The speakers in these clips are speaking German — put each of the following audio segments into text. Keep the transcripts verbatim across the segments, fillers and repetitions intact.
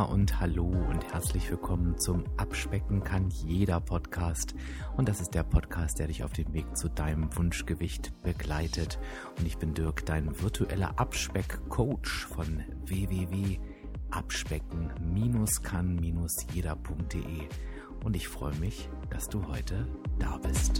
und hallo und herzlich willkommen zum Abspecken kann jeder Podcast. Und das ist der Podcast, der dich auf dem Weg zu deinem Wunschgewicht begleitet. Und ich bin Dirk, dein virtueller Abspeck-Coach von w w w punkt abspecken kann jeder punkt de. Und ich freue mich, dass du heute da bist.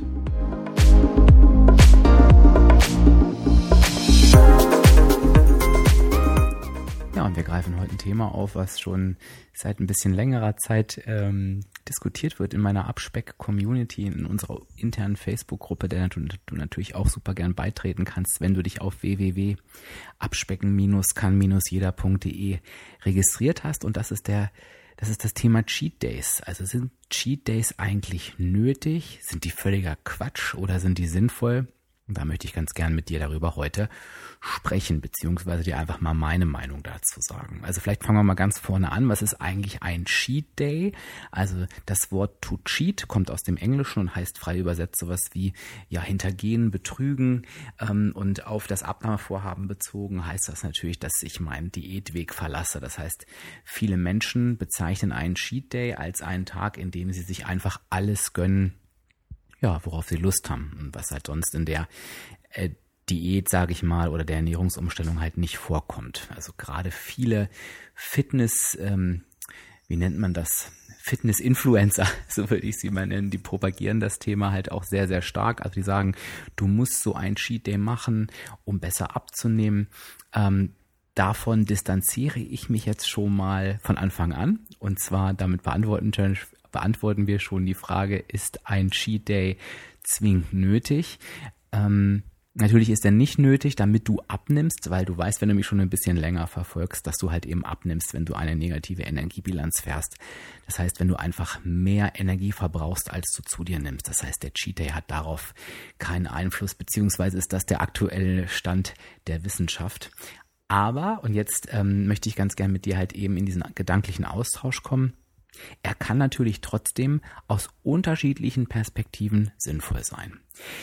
Ja, und wir greifen heute ein Thema auf, was schon seit ein bisschen längerer Zeit ähm, diskutiert wird in meiner Abspeck-Community, in unserer internen Facebook-Gruppe, der du, du natürlich auch super gern beitreten kannst, wenn du dich auf w w w punkt abspecken kann jeder punkt de registriert hast. Und das ist der, das ist das Thema Cheat Days. Also sind Cheat Days eigentlich nötig? Sind die völliger Quatsch oder sind die sinnvoll? Und da möchte ich ganz gern mit dir darüber heute sprechen, beziehungsweise dir einfach mal meine Meinung dazu sagen. Also vielleicht fangen wir mal ganz vorne an. Was ist eigentlich ein Cheat Day? Also das Wort to cheat kommt aus dem Englischen und heißt frei übersetzt sowas wie ja hintergehen, betrügen. Ähm, und auf das Abnahmevorhaben bezogen heißt das natürlich, dass ich meinen Diätweg verlasse. Das heißt, viele Menschen bezeichnen einen Cheat Day als einen Tag, in dem sie sich einfach alles gönnen, ja, worauf sie Lust haben und was halt sonst in der äh, Diät, sage ich mal, oder der Ernährungsumstellung halt nicht vorkommt. Also gerade viele Fitness, ähm, wie nennt man das? Fitness-Influencer, so würde ich sie mal nennen, die propagieren das Thema halt auch sehr, sehr stark. Also die sagen, du musst so ein Cheat Day machen, um besser abzunehmen. Ähm, davon distanziere ich mich jetzt schon mal von Anfang an. Und zwar damit beantworten beantworten wir schon die Frage, ist ein Cheat Day zwingend nötig? Ähm, natürlich ist er nicht nötig, damit du abnimmst, weil du weißt, wenn du mich schon ein bisschen länger verfolgst, dass du halt eben abnimmst, wenn du eine negative Energiebilanz fährst. Das heißt, wenn du einfach mehr Energie verbrauchst, als du zu dir nimmst. Das heißt, der Cheat Day hat darauf keinen Einfluss, beziehungsweise ist das der aktuelle Stand der Wissenschaft. Aber, und jetzt ähm, möchte ich ganz gern mit dir halt eben in diesen gedanklichen Austausch kommen, er kann natürlich trotzdem aus unterschiedlichen Perspektiven sinnvoll sein.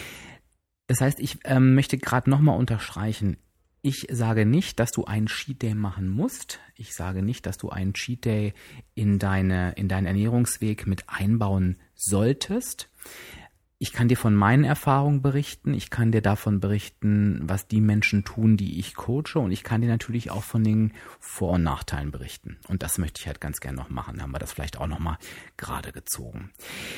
Das heißt, ich ähm, möchte gerade nochmal unterstreichen, ich sage nicht, dass du einen Cheat Day machen musst. Ich sage nicht, dass du einen Cheat Day in deine, in deinen Ernährungsweg mit einbauen solltest. Ich kann dir von meinen Erfahrungen berichten, ich kann dir davon berichten, was die Menschen tun, die ich coache, und ich kann dir natürlich auch von den Vor- und Nachteilen berichten. Und das möchte ich halt ganz gerne noch machen, da haben wir das vielleicht auch nochmal gerade gezogen.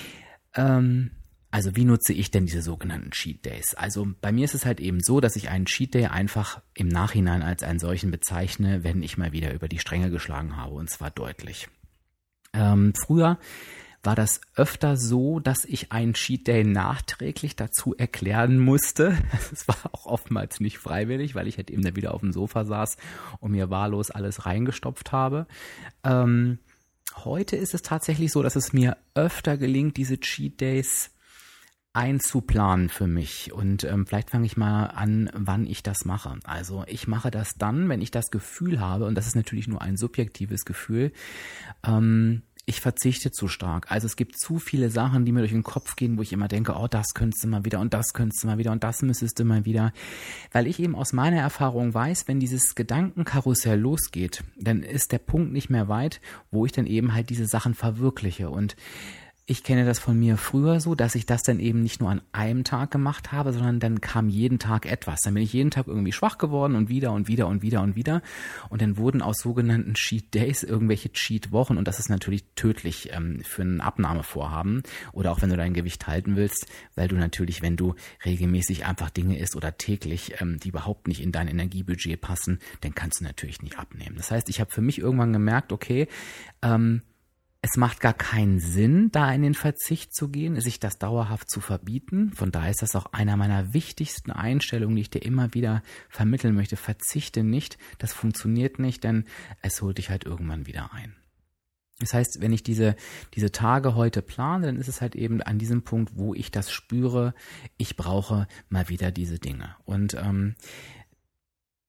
Ähm, also wie nutze ich denn diese sogenannten Cheat Days? Also bei mir ist es halt eben so, dass ich einen Cheat Day einfach im Nachhinein als einen solchen bezeichne, wenn ich mal wieder über die Stränge geschlagen habe, und zwar deutlich. Ähm, früher war das öfter so, dass ich einen Cheat Day nachträglich dazu erklären musste. Es war auch oftmals nicht freiwillig, weil ich halt eben da wieder auf dem Sofa saß und mir wahllos alles reingestopft habe. Ähm, heute ist es tatsächlich so, dass es mir öfter gelingt, diese Cheat Days einzuplanen für mich. Und ähm, vielleicht fange ich mal an, wann ich das mache. Also ich mache das dann, wenn ich das Gefühl habe, und das ist natürlich nur ein subjektives Gefühl, ähm, ich verzichte zu stark. Also es gibt zu viele Sachen, die mir durch den Kopf gehen, wo ich immer denke, oh, das könntest du mal wieder und das könntest du mal wieder und das müsstest du mal wieder. Weil ich eben aus meiner Erfahrung weiß, wenn dieses Gedankenkarussell losgeht, dann ist der Punkt nicht mehr weit, wo ich dann eben halt diese Sachen verwirkliche. Und ich kenne das von mir früher so, dass ich das dann eben nicht nur an einem Tag gemacht habe, sondern dann kam jeden Tag etwas. Dann bin ich jeden Tag irgendwie schwach geworden und wieder und wieder und wieder und wieder. Und dann wurden aus sogenannten Cheat Days irgendwelche Cheat Wochen. Und das ist natürlich tödlich ähm, für ein Abnahmevorhaben oder auch wenn du dein Gewicht halten willst, weil du natürlich, wenn du regelmäßig einfach Dinge isst oder täglich, ähm, die überhaupt nicht in dein Energiebudget passen, dann kannst du natürlich nicht abnehmen. Das heißt, ich habe für mich irgendwann gemerkt, okay, ähm, es macht gar keinen Sinn, da in den Verzicht zu gehen, sich das dauerhaft zu verbieten. Von daher ist das auch einer meiner wichtigsten Einstellungen, die ich dir immer wieder vermitteln möchte. Verzichte nicht, das funktioniert nicht, denn es holt dich halt irgendwann wieder ein. Das heißt, wenn ich diese, diese Tage heute plane, dann ist es halt eben an diesem Punkt, wo ich das spüre, ich brauche mal wieder diese Dinge. Und ähm,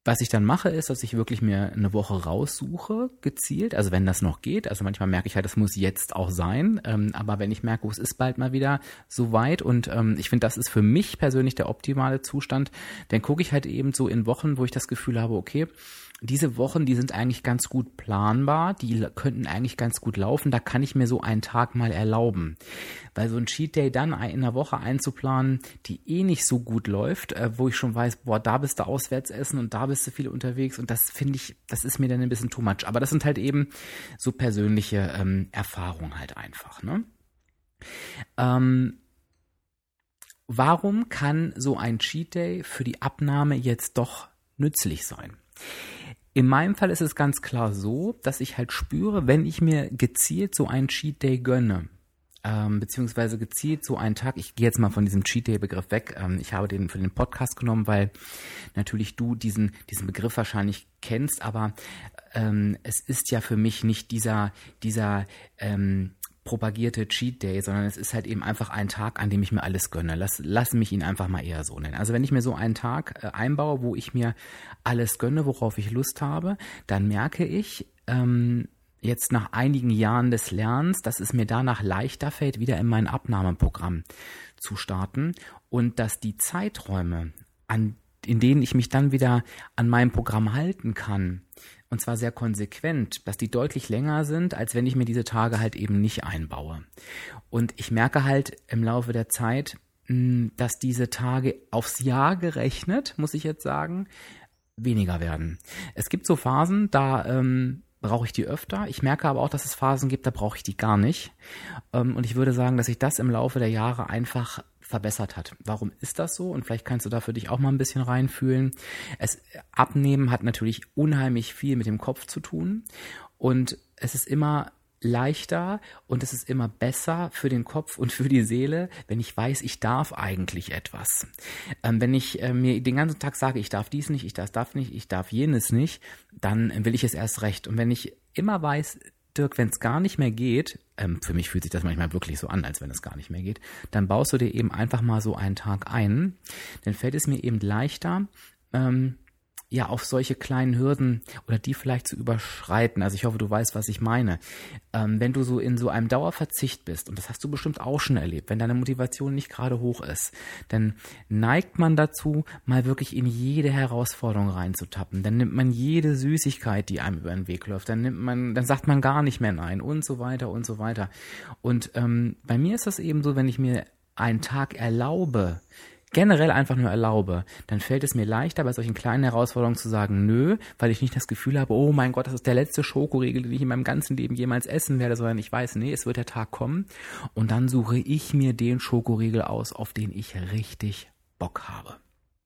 Was ich dann mache, ist, dass ich wirklich mir eine Woche raussuche, gezielt, also wenn das noch geht. Also manchmal merke ich halt, das muss jetzt auch sein. Ähm, aber wenn ich merke, es ist bald mal wieder so weit und ähm, ich finde, das ist für mich persönlich der optimale Zustand, dann gucke ich halt eben so in Wochen, wo ich das Gefühl habe, okay, diese Wochen, die sind eigentlich ganz gut planbar, die könnten eigentlich ganz gut laufen, da kann ich mir so einen Tag mal erlauben. Weil so ein Cheat Day dann in einer Woche einzuplanen, die eh nicht so gut läuft, äh, wo ich schon weiß, boah, da bist du auswärts essen und da bist du viel unterwegs und das finde ich, das ist mir dann ein bisschen too much. Aber das sind halt eben so persönliche ähm, Erfahrungen halt einfach, ne? Ähm, warum kann so ein Cheat Day für die Abnahme jetzt doch nützlich sein? In meinem Fall ist es ganz klar so, dass ich halt spüre, wenn ich mir gezielt so einen Cheat Day gönne, ähm, beziehungsweise gezielt so einen Tag, ich gehe jetzt mal von diesem Cheat Day Begriff weg, ähm, ich habe den für den Podcast genommen, weil natürlich du diesen, diesen Begriff wahrscheinlich kennst, aber ähm, es ist ja für mich nicht dieser, dieser, ähm, propagierte Cheat Day, sondern es ist halt eben einfach ein Tag, an dem ich mir alles gönne. Lass, lass mich ihn einfach mal eher so nennen. Also wenn ich mir so einen Tag äh, einbaue, wo ich mir alles gönne, worauf ich Lust habe, dann merke ich ähm, jetzt nach einigen Jahren des Lernens, dass es mir danach leichter fällt, wieder in mein Abnahmeprogramm zu starten und dass die Zeiträume, an, in denen ich mich dann wieder an meinem Programm halten kann, und zwar sehr konsequent, dass die deutlich länger sind, als wenn ich mir diese Tage halt eben nicht einbaue. Und ich merke halt im Laufe der Zeit, dass diese Tage aufs Jahr gerechnet, muss ich jetzt sagen, weniger werden. Es gibt so Phasen, da ähm, brauche ich die öfter. Ich merke aber auch, dass es Phasen gibt, da brauche ich die gar nicht. Ähm, und ich würde sagen, dass sich das im Laufe der Jahre einfach verbessert hat. Warum ist das so? Und vielleicht kannst du da für dich auch mal ein bisschen reinfühlen. Es Abnehmen hat natürlich unheimlich viel mit dem Kopf zu tun und es ist immer leichter und es ist immer besser für den Kopf und für die Seele, wenn ich weiß, ich darf eigentlich etwas. Ähm, wenn ich äh, mir den ganzen Tag sage, ich darf dies nicht, ich darf das nicht, ich darf jenes nicht, dann will ich es erst recht. Und wenn ich immer weiß, Dirk, wenn es gar nicht mehr geht, ähm, für mich fühlt sich das manchmal wirklich so an, als wenn es gar nicht mehr geht, dann baust du dir eben einfach mal so einen Tag ein. Dann fällt es mir eben leichter, ähm, ja, auf solche kleinen Hürden oder die vielleicht zu überschreiten. Also ich hoffe, du weißt, was ich meine. Ähm, wenn du so in so einem Dauerverzicht bist, und das hast du bestimmt auch schon erlebt, wenn deine Motivation nicht gerade hoch ist, dann neigt man dazu, mal wirklich in jede Herausforderung reinzutappen. Dann nimmt man jede Süßigkeit, die einem über den Weg läuft. Dann nimmt man, dann sagt man gar nicht mehr nein und so weiter und so weiter. Und ähm, bei mir ist das eben so, wenn ich mir einen Tag erlaube, generell einfach nur erlaube, dann fällt es mir leichter, bei solchen kleinen Herausforderungen zu sagen, nö, weil ich nicht das Gefühl habe, oh mein Gott, das ist der letzte Schokoriegel, den ich in meinem ganzen Leben jemals essen werde, sondern ich weiß, nee, es wird der Tag kommen und dann suche ich mir den Schokoriegel aus, auf den ich richtig Bock habe.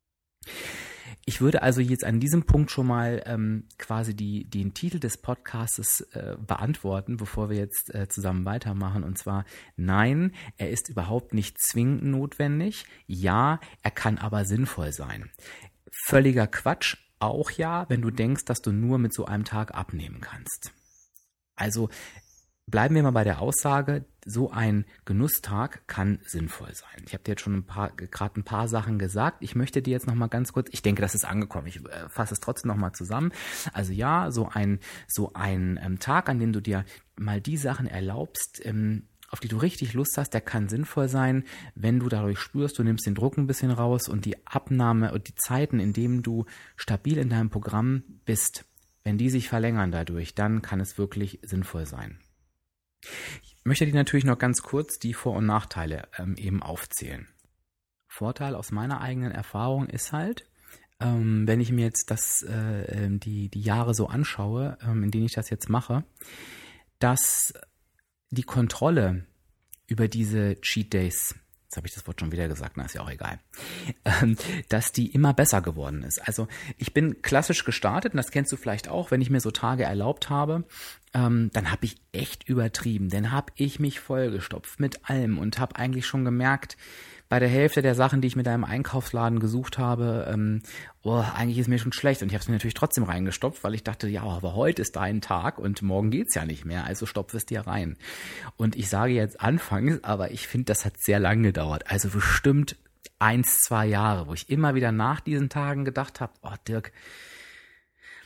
Ich würde also jetzt an diesem Punkt schon mal ähm, quasi die, den Titel des Podcasts äh, beantworten, bevor wir jetzt äh, zusammen weitermachen. Und zwar, nein, er ist überhaupt nicht zwingend notwendig. Ja, er kann aber sinnvoll sein. Völliger Quatsch, auch ja, wenn du denkst, dass du nur mit so einem Tag abnehmen kannst. Also bleiben wir mal bei der Aussage, so ein Genusstag kann sinnvoll sein. Ich habe dir jetzt schon ein paar, gerade ein paar Sachen gesagt. Ich möchte dir jetzt noch mal ganz kurz, ich denke, das ist angekommen. Ich äh, fasse es trotzdem noch mal zusammen. Also ja, so ein so ein ähm, Tag, an dem du dir mal die Sachen erlaubst, ähm, auf die du richtig Lust hast, der kann sinnvoll sein, wenn du dadurch spürst, du nimmst den Druck ein bisschen raus und die Abnahme und die Zeiten, in denen du stabil in deinem Programm bist, wenn die sich verlängern dadurch, dann kann es wirklich sinnvoll sein. Ich möchte dir natürlich noch ganz kurz die Vor- und Nachteile ähm, eben aufzählen. Vorteil aus meiner eigenen Erfahrung ist halt, ähm, wenn ich mir jetzt das, äh, die, die Jahre so anschaue, ähm, in denen ich das jetzt mache, dass die Kontrolle über diese Cheat Days, jetzt habe ich das Wort schon wieder gesagt, na ist ja auch egal, ähm, dass die immer besser geworden ist. Also ich bin klassisch gestartet und das kennst du vielleicht auch, wenn ich mir so Tage erlaubt habe, ähm, dann habe ich echt übertrieben, dann habe ich mich vollgestopft mit allem und habe eigentlich schon gemerkt, bei der Hälfte der Sachen, die ich mit einem Einkaufsladen gesucht habe, ähm, oh, eigentlich ist mir schon schlecht. Und ich habe es mir natürlich trotzdem reingestopft, weil ich dachte, ja, aber heute ist dein Tag und morgen geht's ja nicht mehr, also stopf es dir rein. Und ich sage jetzt anfangs, aber ich finde, das hat sehr lange gedauert. Also bestimmt eins, zwei Jahre, wo ich immer wieder nach diesen Tagen gedacht habe, oh Dirk,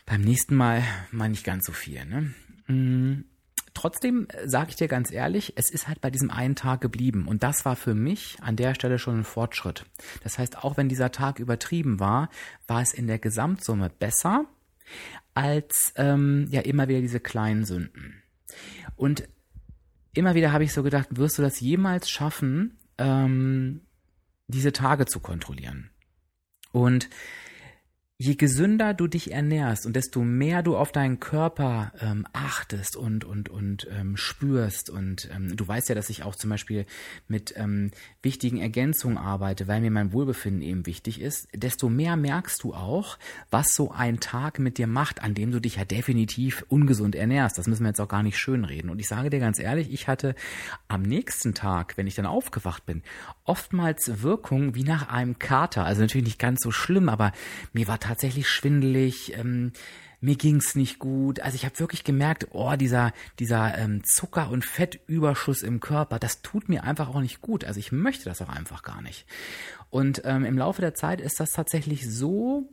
Beim nächsten Mal mal nicht ganz so viel, ne? Mhm. Trotzdem sage ich dir ganz ehrlich, es ist halt bei diesem einen Tag geblieben und das war für mich an der Stelle schon ein Fortschritt. Das heißt, auch wenn dieser Tag übertrieben war, war es in der Gesamtsumme besser als ähm, ja immer wieder diese kleinen Sünden. Und immer wieder habe ich so gedacht, wirst du das jemals schaffen, ähm, diese Tage zu kontrollieren? Und je gesünder du dich ernährst und desto mehr du auf deinen Körper ähm, achtest und und und ähm, spürst und ähm, du weißt ja, dass ich auch zum Beispiel mit ähm, wichtigen Ergänzungen arbeite, weil mir mein Wohlbefinden eben wichtig ist, desto mehr merkst du auch, was so ein Tag mit dir macht, an dem du dich ja definitiv ungesund ernährst. Das müssen wir jetzt auch gar nicht schönreden. Und ich sage dir ganz ehrlich, ich hatte am nächsten Tag, wenn ich dann aufgewacht bin, oftmals Wirkung wie nach einem Kater. Also natürlich nicht ganz so schlimm, aber mir war tatsächlich schwindelig, ähm, mir ging's nicht gut. Also ich habe wirklich gemerkt, oh, dieser dieser ähm, Zucker- und Fettüberschuss im Körper, das tut mir einfach auch nicht gut. Also ich möchte das auch einfach gar nicht. Und ähm, im Laufe der Zeit ist das tatsächlich so,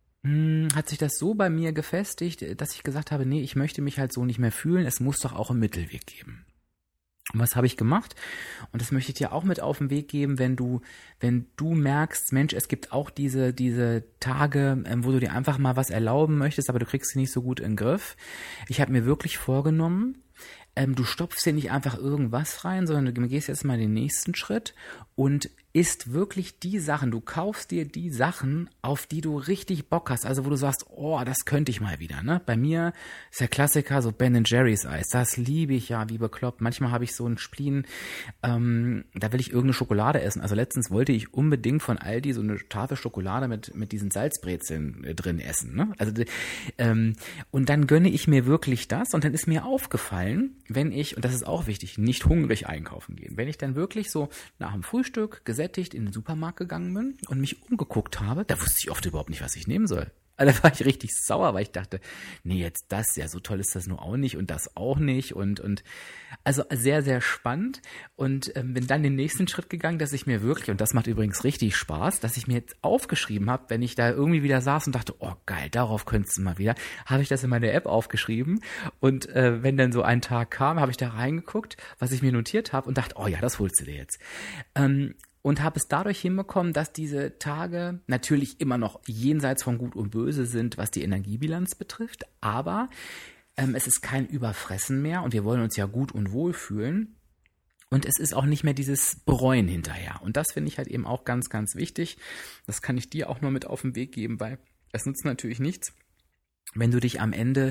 mh, hat sich das so bei mir gefestigt, dass ich gesagt habe, nee, ich möchte mich halt so nicht mehr fühlen. Es muss doch auch einen Mittelweg geben. Und was habe ich gemacht? Und das möchte ich dir auch mit auf den Weg geben, wenn du, wenn du merkst, Mensch, es gibt auch diese, diese Tage, ähm, wo du dir einfach mal was erlauben möchtest, aber du kriegst sie nicht so gut in den Griff. Ich habe mir wirklich vorgenommen, ähm, du stopfst dir nicht einfach irgendwas rein, sondern du gehst jetzt mal den nächsten Schritt und isst wirklich die Sachen, du kaufst dir die Sachen, auf die du richtig Bock hast, also wo du sagst, oh, das könnte ich mal wieder, ne? Bei mir ist der Klassiker so Ben and Jerry's Eis, das liebe ich ja wie bekloppt. Manchmal habe ich so einen Spleen, ähm, da will ich irgendeine Schokolade essen. Also letztens wollte ich unbedingt von Aldi so eine Tafel Schokolade mit mit diesen Salzbrezeln äh, drin essen, ne? Also ähm, und dann gönne ich mir wirklich das und dann ist mir aufgefallen, wenn ich, und das ist auch wichtig, nicht hungrig einkaufen gehen, wenn ich dann wirklich so nach dem Frühstück gesättigt in den Supermarkt gegangen bin und mich umgeguckt habe, da wusste ich oft überhaupt nicht, was ich nehmen soll. Also da war ich richtig sauer, weil ich dachte, nee, jetzt das, ja, so toll ist das nur auch nicht und das auch nicht und und also sehr, sehr spannend und ähm, bin dann den nächsten Schritt gegangen, dass ich mir wirklich, und das macht übrigens richtig Spaß, dass ich mir jetzt aufgeschrieben habe, wenn ich da irgendwie wieder saß und dachte, oh geil, darauf könntest du mal wieder, habe ich das in meine App aufgeschrieben und äh, wenn dann so ein Tag kam, habe ich da reingeguckt, was ich mir notiert habe und dachte, oh ja, das holst du dir jetzt. Ähm, Und habe es dadurch hinbekommen, dass diese Tage natürlich immer noch jenseits von Gut und Böse sind, was die Energiebilanz betrifft. Aber ähm, es ist kein Überfressen mehr und wir wollen uns ja gut und wohl fühlen. Und es ist auch nicht mehr dieses Bereuen hinterher. Und das finde ich halt eben auch ganz, ganz wichtig. Das kann ich dir auch nur mit auf den Weg geben, weil es nützt natürlich nichts, wenn du dich am Ende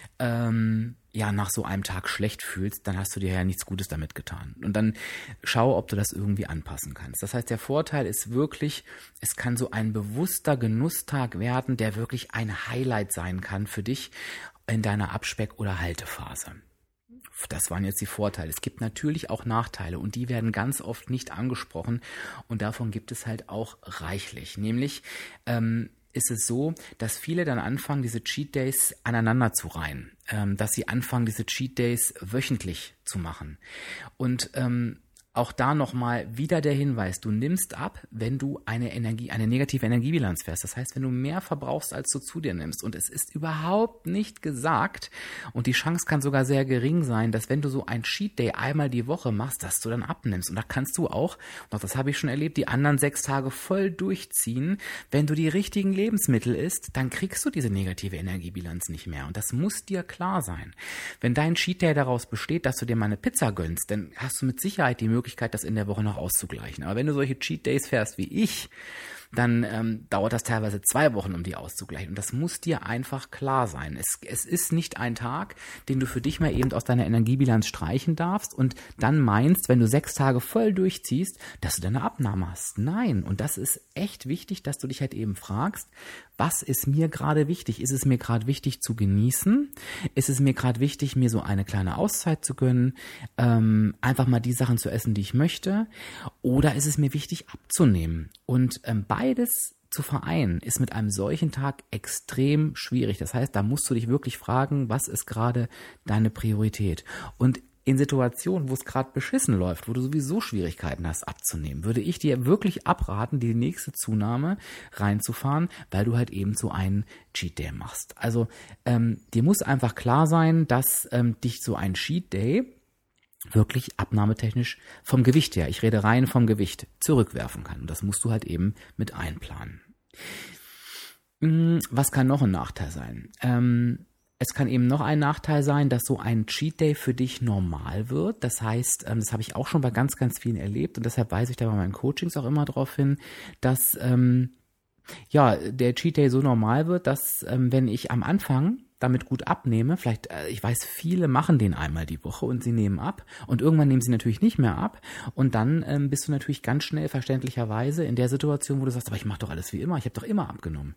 ähm, ja nach so einem Tag schlecht fühlst, dann hast du dir ja nichts Gutes damit getan. Und dann schau, ob du das irgendwie anpassen kannst. Das heißt, der Vorteil ist wirklich, es kann so ein bewusster Genusstag werden, der wirklich ein Highlight sein kann für dich in deiner Abspeck- oder Haltephase. Das waren jetzt die Vorteile. Es gibt natürlich auch Nachteile und die werden ganz oft nicht angesprochen und davon gibt es halt auch reichlich. Nämlich ähm, ist es so, dass viele dann anfangen, diese Cheat Days aneinander zu reihen, ähm, dass sie anfangen, diese Cheat Days wöchentlich zu machen. Und ähm, auch da nochmal wieder der Hinweis, du nimmst ab, wenn du eine Energie, eine negative Energiebilanz fährst. Das heißt, wenn du mehr verbrauchst, als du zu dir nimmst. Und es ist überhaupt nicht gesagt, und die Chance kann sogar sehr gering sein, dass wenn du so ein Cheat Day einmal die Woche machst, dass du dann abnimmst. Und da kannst du auch, und auch das habe ich schon erlebt, die anderen sechs Tage voll durchziehen. Wenn du die richtigen Lebensmittel isst, dann kriegst du diese negative Energiebilanz nicht mehr. Und das muss dir klar sein. Wenn dein Cheat Day daraus besteht, dass du dir mal eine Pizza gönnst, dann hast du mit Sicherheit die Möglichkeit, Möglichkeit, das in der Woche noch auszugleichen. Aber wenn du solche Cheat Days fährst wie ich, dann ähm, dauert das teilweise zwei Wochen, um die auszugleichen. Und das muss dir einfach klar sein. Es, es ist nicht ein Tag, den du für dich mal eben aus deiner Energiebilanz streichen darfst und dann meinst, wenn du sechs Tage voll durchziehst, dass du deine Abnahme hast. Nein. Und das ist echt wichtig, dass du dich halt eben fragst, was ist mir gerade wichtig? Ist es mir gerade wichtig zu genießen? Ist es mir gerade wichtig, mir so eine kleine Auszeit zu gönnen? Ähm, einfach mal die Sachen zu essen, die ich möchte? Oder ist es mir wichtig abzunehmen? Und ähm, beides zu vereinen ist mit einem solchen Tag extrem schwierig. Das heißt, da musst du dich wirklich fragen, was ist gerade deine Priorität? Und in Situationen, wo es gerade beschissen läuft, wo du sowieso Schwierigkeiten hast abzunehmen, würde ich dir wirklich abraten, die nächste Zunahme reinzufahren, weil du halt eben so einen Cheat Day machst. Also ähm, dir muss einfach klar sein, dass ähm, dich so ein Cheat Day wirklich abnahmetechnisch vom Gewicht her, ich rede rein vom Gewicht, zurückwerfen kann. Und das musst du halt eben mit einplanen. Was kann noch ein Nachteil sein? Ähm, Es kann eben noch ein Nachteil sein, dass so ein Cheat Day für dich normal wird. Das heißt, das habe ich auch schon bei ganz, ganz vielen erlebt und deshalb weise ich da bei meinen Coachings auch immer darauf hin, dass ähm, ja der Cheat Day so normal wird, dass ähm, wenn ich am Anfang damit gut abnehme, vielleicht, äh, ich weiß, viele machen den einmal die Woche und sie nehmen ab und irgendwann nehmen sie natürlich nicht mehr ab und dann ähm, bist du natürlich ganz schnell verständlicherweise in der Situation, wo du sagst, aber ich mache doch alles wie immer, ich habe doch immer abgenommen.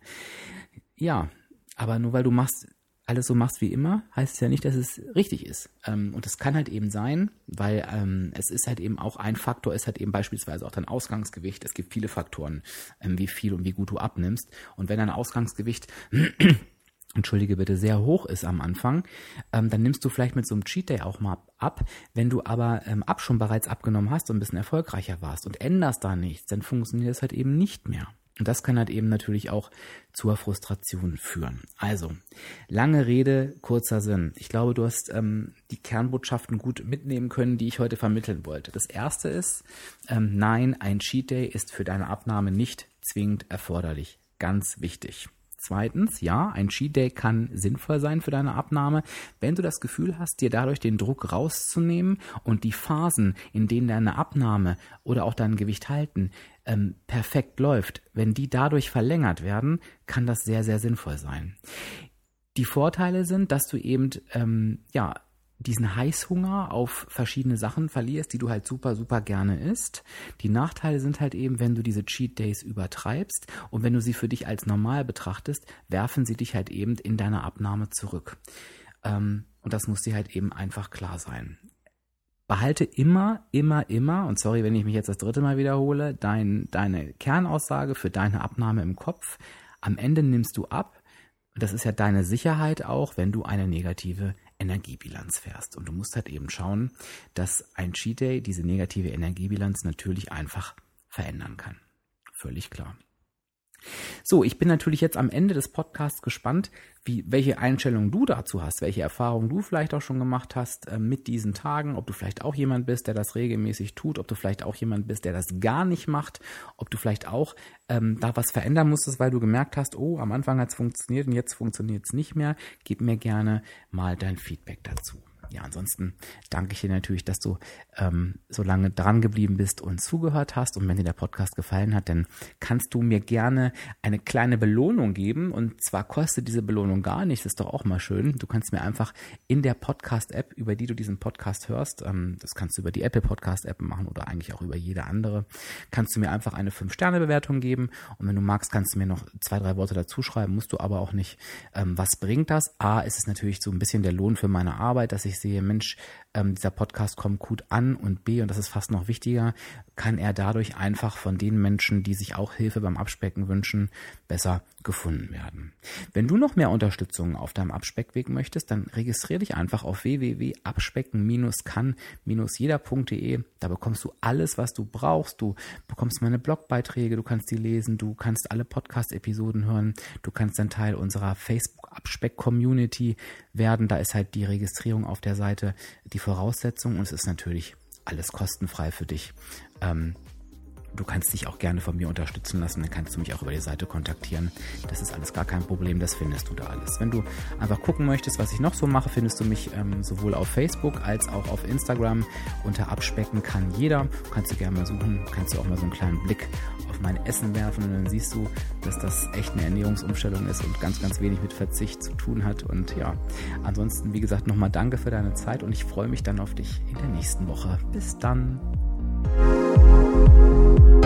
Ja, aber nur weil du machst alles so machst wie immer, heißt es ja nicht, dass es richtig ist. Ähm, und das kann halt eben sein, weil ähm, es ist halt eben auch ein Faktor, ist halt eben beispielsweise auch dein Ausgangsgewicht. Es gibt viele Faktoren, ähm, wie viel und wie gut du abnimmst. Und wenn dein Ausgangsgewicht entschuldige bitte, sehr hoch ist am Anfang, ähm, dann nimmst du vielleicht mit so einem Cheat Day auch mal ab. Wenn du aber ähm, ab schon bereits abgenommen hast und ein bisschen erfolgreicher warst und änderst da nichts, dann funktioniert das halt eben nicht mehr. Und das kann halt eben natürlich auch zur Frustration führen. Also, lange Rede, kurzer Sinn. Ich glaube, du hast ähm, die Kernbotschaften gut mitnehmen können, die ich heute vermitteln wollte. Das erste ist, ähm, nein, ein Cheat Day ist für deine Abnahme nicht zwingend erforderlich. Ganz wichtig. Zweitens, ja, ein Cheat Day kann sinnvoll sein für deine Abnahme, wenn du das Gefühl hast, dir dadurch den Druck rauszunehmen und die Phasen, in denen deine Abnahme oder auch dein Gewicht halten, ähm, perfekt läuft. Wenn die dadurch verlängert werden, kann das sehr, sehr sinnvoll sein. Die Vorteile sind, dass du eben, ähm, ja, diesen Heißhunger auf verschiedene Sachen verlierst, die du halt super, super gerne isst. Die Nachteile sind halt eben, wenn du diese Cheat Days übertreibst und wenn du sie für dich als normal betrachtest, werfen sie dich halt eben in deine Abnahme zurück. Ähm, und das muss dir halt eben einfach klar sein. Behalte immer, immer, immer, und sorry, wenn ich mich jetzt das dritte Mal wiederhole, dein, deine Kernaussage für deine Abnahme im Kopf. Am Ende nimmst du ab. Das ist ja deine Sicherheit auch, wenn du eine negative Energiebilanz fährst. Und du musst halt eben schauen, dass ein Cheat Day diese negative Energiebilanz natürlich einfach verändern kann. Völlig klar. So, ich bin natürlich jetzt am Ende des Podcasts gespannt, wie, welche Einstellung du dazu hast, welche Erfahrungen du vielleicht auch schon gemacht hast äh, mit diesen Tagen, ob du vielleicht auch jemand bist, der das regelmäßig tut, ob du vielleicht auch jemand bist, der das gar nicht macht, ob du vielleicht auch ähm, da was verändern musstest, weil du gemerkt hast, oh, am Anfang hat es funktioniert und jetzt funktioniert es nicht mehr. Gib mir gerne mal dein Feedback dazu. Ja, ansonsten danke ich dir natürlich, dass du ähm, so lange dran geblieben bist und zugehört hast. Und wenn dir der Podcast gefallen hat, dann kannst du mir gerne eine kleine Belohnung geben. Und zwar kostet diese Belohnung gar nichts, das ist doch auch mal schön. Du kannst mir einfach in der Podcast-App, über die du diesen Podcast hörst, ähm, das kannst du über die Apple Podcast-App machen oder eigentlich auch über jede andere, kannst du mir einfach eine fünf Sterne Bewertung geben. Und wenn du magst, kannst du mir noch zwei, drei Worte dazu schreiben, musst du aber auch nicht. Ähm, was bringt das? A, ist es natürlich so ein bisschen der Lohn für meine Arbeit, dass ich sehe, Mensch, ähm, dieser Podcast kommt gut an, und B, und das ist fast noch wichtiger, kann er dadurch einfach von den Menschen, die sich auch Hilfe beim Abspecken wünschen, besser gefunden werden. Wenn du noch mehr Unterstützung auf deinem Abspeckweg möchtest, dann registriere dich einfach auf w w w punkt abspecken kann jeder punkt de. Da bekommst du alles, was du brauchst. Du bekommst meine Blogbeiträge, du kannst die lesen, du kannst alle Podcast-Episoden hören, du kannst ein Teil unserer Facebook-Abspeck-Community werden. Da ist halt die Registrierung auf der Seite die Voraussetzung, und es ist natürlich alles kostenfrei für dich. Ähm, Du kannst dich auch gerne von mir unterstützen lassen, dann kannst du mich auch über die Seite kontaktieren. Das ist alles gar kein Problem, das findest du da alles. Wenn du einfach gucken möchtest, was ich noch so mache, findest du mich ähm, sowohl auf Facebook als auch auf Instagram unter Abspecken kann jeder. Kannst du gerne mal suchen, kannst du auch mal so einen kleinen Blick auf mein Essen werfen, und dann siehst du, dass das echt eine Ernährungsumstellung ist und ganz, ganz wenig mit Verzicht zu tun hat. Und ja, ansonsten, wie gesagt, nochmal danke für deine Zeit, und ich freue mich dann auf dich in der nächsten Woche. Bis dann.